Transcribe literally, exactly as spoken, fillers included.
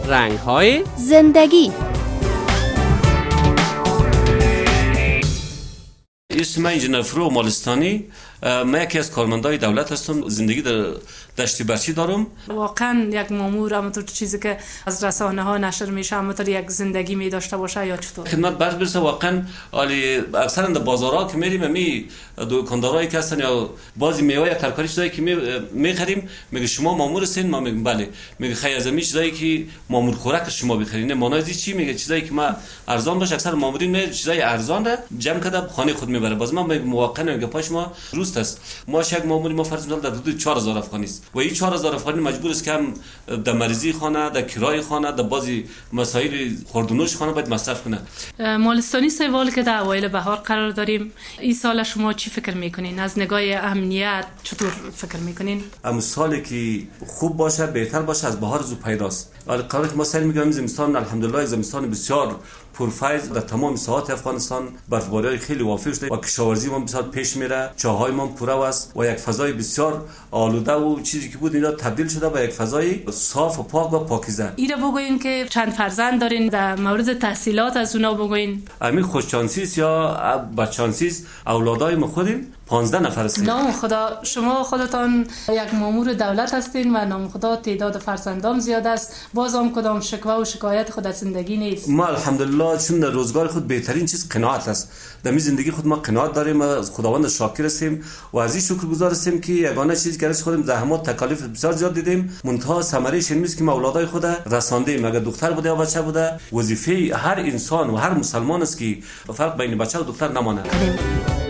رنگ‌های زندگی. اسم من انجینر فروغ مالستانی. من یکی از کارمندای دولت هستم. زندگی در دشت برچی دارم. واقعا یک مامور همونطور چیزی که از رسانه ها نشر میشه همونطور یک زندگی می داشته باشه یا چطور؟ خدمت برس برسه واقعا عالی. اکثرا در بازارها که میریم می دکاندارایی که هستن یا بعضی میوه یا ترکاری چیزایی که میخریم میگه شما مامور هستین؟ ما میگم بله. میگه خیلی از می چیزایی که مامور خوراک شما بخرین مانای چی؟ میگه چیزایی که ما ارزان باشه. اکثر مامورین می چیزای ارزان را جمع کرده خانه خود میبره. باز من میگم واقعا میگه پاش ما روست است. ما یک ماموری ما فرض می‌کنیم در حدود چهار هزار افغانی است و این چهار هزار افغانی مجبور است که هم در مریضی خانه، در کرای خانه، در بعضی مسائل خوردنوش خانه باید مصرف کنه. مالستانی سوالی که در اوایل بهار قرار داریم، این سال شما چی فکر میکنین؟ از نگاه امنیت چطور فکر میکنین؟ ام سالی که خوب باشه، بهتر باشه، از بهار زود پیداست. ولی قراره که ما سعی می‌کنیم زمستان الحمدلله زمستان بسیار پرفیض در تمام ساحات افغانستان برفباری خیلی وافر شده و کشاورزی ما بسیار پیش میره. چاهای ما پر است و یک فضای بسیار آلوده و چیزی که بود اینا تبدیل شده به یک فضای صاف و پاک و پاکیزه. اینا بگوین که چند فرزند دارین، در مورد تحصیلات از اونا بگوین. همین خوششانسی است یا بدشانسی است، اولادای ما خودیم پانزده نفر هستیم. نام خدا، شما خودتان یک مامور دولت هستین و نام خدا تعداد فرزندان زیاد است، باز هم کدام شکوه و شکایت خود از زندگی نیست؟ ما الحمدلله چون در روزگار خود بهترین چیز قناعت است. در می زندگی خود ما قناعت داریم، از خداوند شاکر هستیم و از این شکرگزار هستیم که یگانه چیزی که از خودم زحمات تکالیف بسیار زیاد دیدیم، منتها ثمره‌اش این است که ما اولادای خود رساندیم. اگر دختر بوده یا بچه بوده، وظیفه هر انسان و هر مسلمان است که فرق بین بچه و دختر نمانه.